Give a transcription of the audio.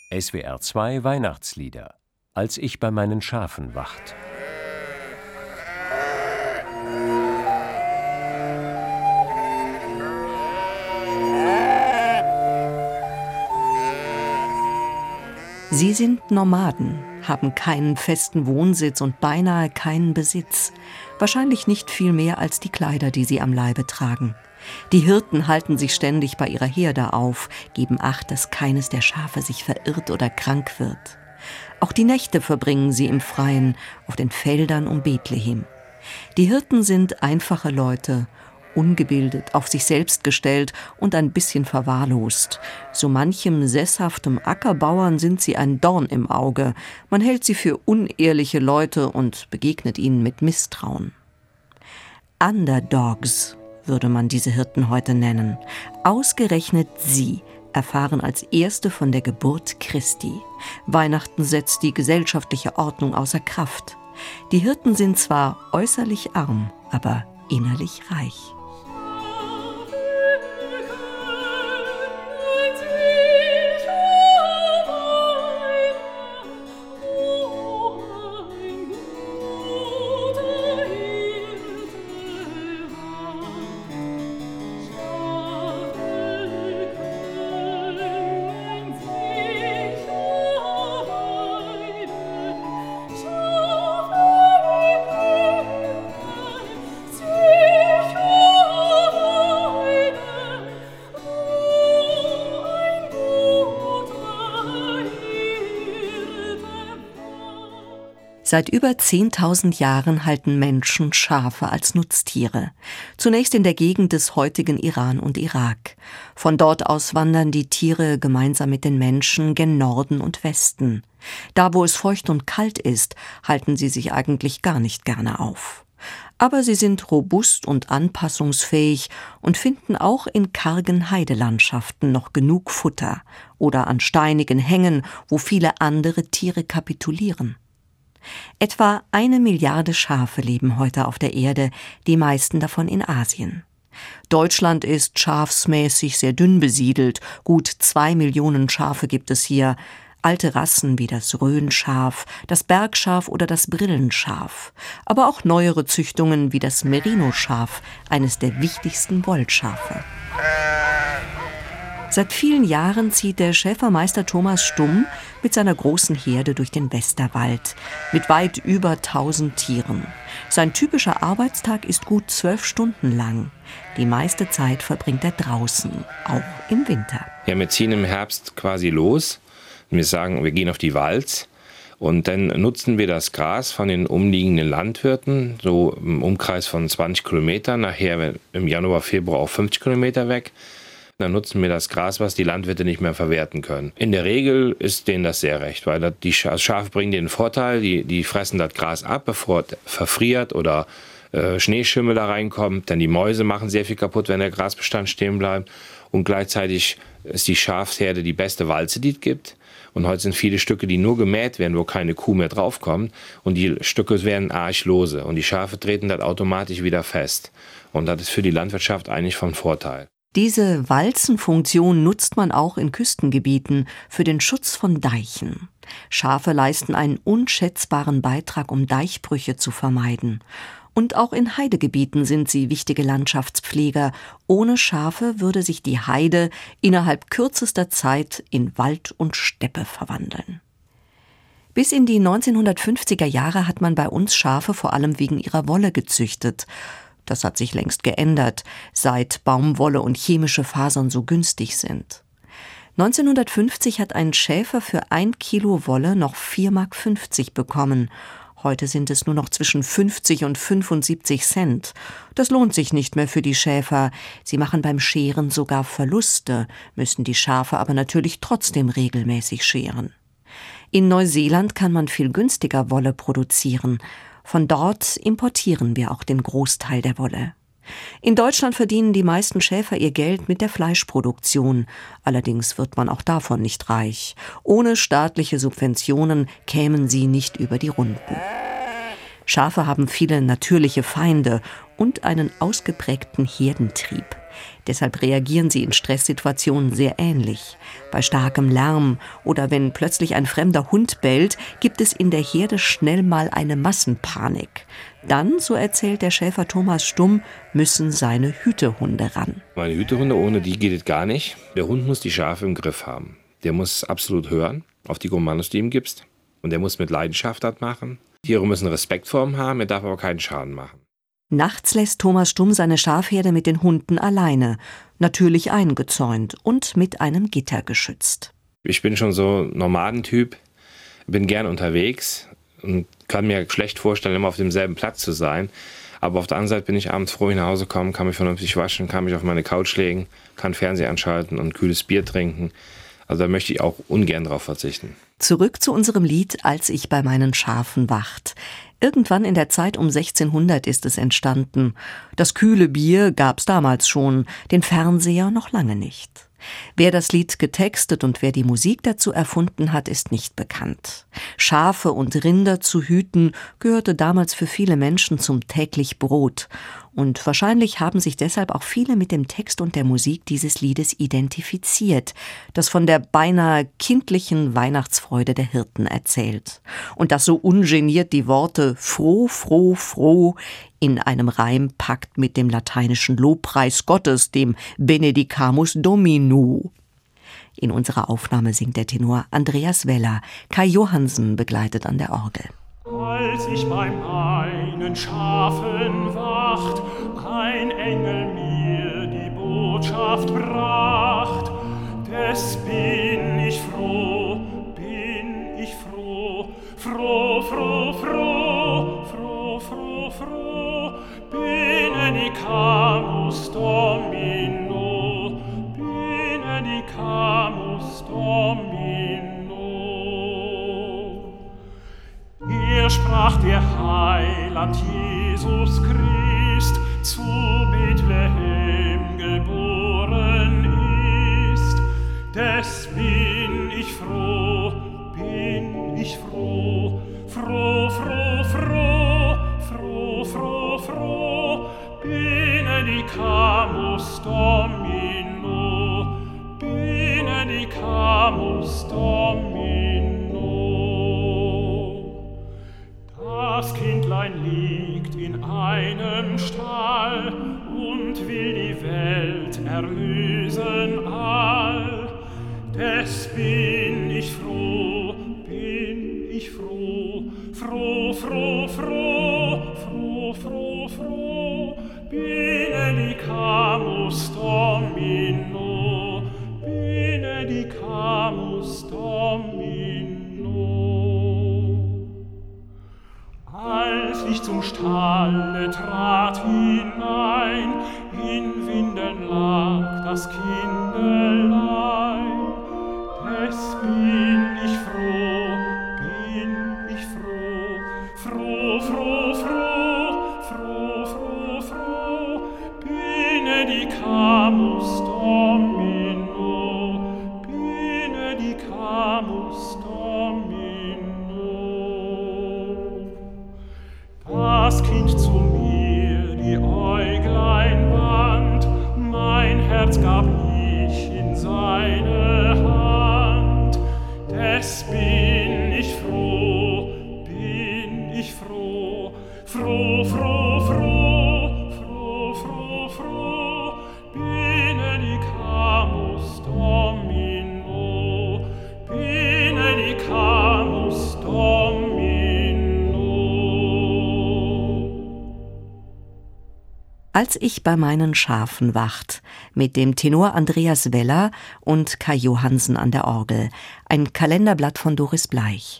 SWR 2 Weihnachtslieder. Als ich bei meinen Schafen wacht. Sie sind Nomaden, haben keinen festen Wohnsitz und beinahe keinen Besitz. Wahrscheinlich nicht viel mehr als die Kleider, die sie am Leibe tragen. Die Hirten halten sich ständig bei ihrer Herde auf, geben Acht, dass keines der Schafe sich verirrt oder krank wird. Auch die Nächte verbringen sie im Freien, auf den Feldern um Bethlehem. Die Hirten sind einfache Leute, ungebildet, auf sich selbst gestellt und ein bisschen verwahrlost. So manchem sesshaftem Ackerbauern sind sie ein Dorn im Auge. Man hält sie für unehrliche Leute und begegnet ihnen mit Misstrauen. Underdogs würde man diese Hirten heute nennen. Ausgerechnet sie erfahren als Erste von der Geburt Christi. Weihnachten setzt die gesellschaftliche Ordnung außer Kraft. Die Hirten sind zwar äußerlich arm, aber innerlich reich. Seit über 10.000 Jahren halten Menschen Schafe als Nutztiere. Zunächst in der Gegend des heutigen Iran und Irak. Von dort aus wandern die Tiere gemeinsam mit den Menschen gen Norden und Westen. Da, wo es feucht und kalt ist, halten sie sich eigentlich gar nicht gerne auf. Aber sie sind robust und anpassungsfähig und finden auch in kargen Heidelandschaften noch genug Futter oder an steinigen Hängen, wo viele andere Tiere kapitulieren. Etwa 1 Milliarde Schafe leben heute auf der Erde, die meisten davon in Asien. Deutschland ist schafsmäßig sehr dünn besiedelt, gut 2 Millionen Schafe gibt es hier. Alte Rassen wie das Rhönschaf, das Bergschaf oder das Brillenschaf, aber auch neuere Züchtungen wie das Merino-Schaf, eines der wichtigsten Wollschafe. Seit vielen Jahren zieht der Schäfermeister Thomas Stumm mit seiner großen Herde durch den Westerwald, mit weit über 1000 Tieren. Sein typischer Arbeitstag ist gut 12 Stunden lang. Die meiste Zeit verbringt er draußen, auch im Winter. Ja, wir ziehen im Herbst quasi los. Wir sagen, wir gehen auf die Walz. Und dann nutzen wir das Gras von den umliegenden Landwirten, so im Umkreis von 20 Kilometern, nachher im Januar, Februar auch 50 Kilometer weg. Dann nutzen wir das Gras, was die Landwirte nicht mehr verwerten können. In der Regel ist denen das sehr recht, weil die Schafe bringen den Vorteil, die fressen das Gras ab, bevor es verfriert oder Schneeschimmel da reinkommt. Denn die Mäuse machen sehr viel kaputt, wenn der Grasbestand stehen bleibt. Und gleichzeitig ist die Schafsherde die beste Walze, die es gibt. Und heute sind viele Stücke, die nur gemäht werden, wo keine Kuh mehr draufkommt. Und die Stücke werden arglose. Und die Schafe treten dann automatisch wieder fest. Und das ist für die Landwirtschaft eigentlich von Vorteil. Diese Walzenfunktion nutzt man auch in Küstengebieten für den Schutz von Deichen. Schafe leisten einen unschätzbaren Beitrag, um Deichbrüche zu vermeiden. Und auch in Heidegebieten sind sie wichtige Landschaftspfleger. Ohne Schafe würde sich die Heide innerhalb kürzester Zeit in Wald und Steppe verwandeln. Bis in die 1950er Jahre hat man bei uns Schafe vor allem wegen ihrer Wolle gezüchtet. Das hat sich längst geändert, seit Baumwolle und chemische Fasern so günstig sind. 1950 hat ein Schäfer für 1 Kilo Wolle noch 4,50 Mark bekommen. Heute sind es nur noch zwischen 50 und 75 Cent. Das lohnt sich nicht mehr für die Schäfer. Sie machen beim Scheren sogar Verluste, müssen die Schafe aber natürlich trotzdem regelmäßig scheren. In Neuseeland kann man viel günstiger Wolle produzieren. Von dort importieren wir auch den Großteil der Wolle. In Deutschland verdienen die meisten Schäfer ihr Geld mit der Fleischproduktion. Allerdings wird man auch davon nicht reich. Ohne staatliche Subventionen kämen sie nicht über die Runden. Schafe haben viele natürliche Feinde und einen ausgeprägten Herdentrieb. Deshalb reagieren sie in Stresssituationen sehr ähnlich. Bei starkem Lärm oder wenn plötzlich ein fremder Hund bellt, gibt es in der Herde schnell mal eine Massenpanik. Dann, so erzählt der Schäfer Thomas Stumm, müssen seine Hütehunde ran. Meine Hütehunde, ohne die geht es gar nicht. Der Hund muss die Schafe im Griff haben. Der muss absolut hören auf die Kommandos, die ihm gibst. Und der muss mit Leidenschaft das machen. Tiere müssen Respekt vor ihm haben, er darf aber keinen Schaden machen. Nachts lässt Thomas Stumm seine Schafherde mit den Hunden alleine, natürlich eingezäunt und mit einem Gitter geschützt. Ich bin schon so ein Nomadentyp, bin gern unterwegs und kann mir schlecht vorstellen, immer auf demselben Platz zu sein. Aber auf der anderen Seite bin ich abends froh, wenn ich nach Hause komme, kann mich vernünftig waschen, kann mich auf meine Couch legen, kann Fernseher anschalten und kühles Bier trinken. Also da möchte ich auch ungern drauf verzichten. Zurück zu unserem Lied »Als ich bei meinen Schafen wacht«. Irgendwann in der Zeit um 1600 ist es entstanden. Das kühle Bier gab's damals schon, den Fernseher noch lange nicht. Wer das Lied getextet und wer die Musik dazu erfunden hat, ist nicht bekannt. Schafe und Rinder zu hüten gehörte damals für viele Menschen zum täglich Brot. Und wahrscheinlich haben sich deshalb auch viele mit dem Text und der Musik dieses Liedes identifiziert, das von der beinahe kindlichen Weihnachtsfreude der Hirten erzählt. Und das so ungeniert die Worte froh, froh, froh in einem Reim packt mit dem lateinischen Lobpreis Gottes, dem Benedicamus Domino. In unserer Aufnahme singt der Tenor Andreas Weller, Kai Johansen begleitet an der Orgel. Als ich bei meinen Schafen wacht, ein Engel mir die Botschaft bracht, des bin ich froh, froh, froh, froh, froh, froh, froh, benedicamus Domino, benedicamus Domino. Sprach der Heiland Jesus Christ, zu Bethlehem geboren ist. Des bin ich froh, froh, froh, froh, froh, froh, froh, benedicamus Domino, benedicamus Domino. Das Kindlein liegt in einem Stall und will die Welt erlösen all. Des bin ich froh, froh, froh, froh, froh, froh, froh, benedicamus Domino, benedicamus Domino. Als ich zum Stalle trat hinein, in Windeln lag das Kindelein. Des bin ich froh, froh, froh, froh, froh, froh, froh, benedicamus Domino, benedicamus Domino. Das Kind zu mir die Äuglein wandt, mein Herz gab ich in seine Hand. Des bin ich froh, froh, froh, froh, froh, froh, froh, benedicamus Domino, benedicamus Domino. Als ich bei meinen Schafen wacht, mit dem Tenor Andreas Weller und Kai Johansen an der Orgel, ein Kalenderblatt von Doris Bleich.